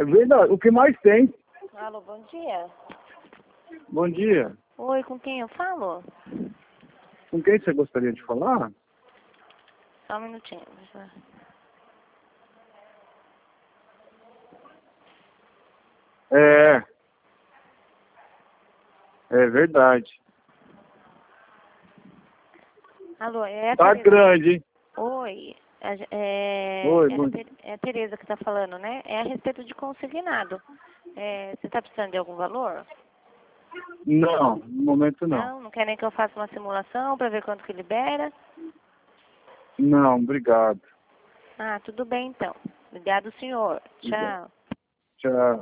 É verdade. O que mais tem? Alô, bom dia. Bom dia. Oi, com quem eu falo? Com quem você gostaria de falar? Só um minutinho. É. É verdade. Alô, é a Tá Tereza. grande, hein? Oi. Oi, bom dia. É a Tereza que tá falando, né? É a respeito de consignado. Você tá precisando de algum valor? Não, no momento não. Não? Não quer nem que eu faça uma simulação para ver quanto que libera? Não, obrigado. Ah, tudo bem então. Obrigado, senhor. Tchau. Tchau.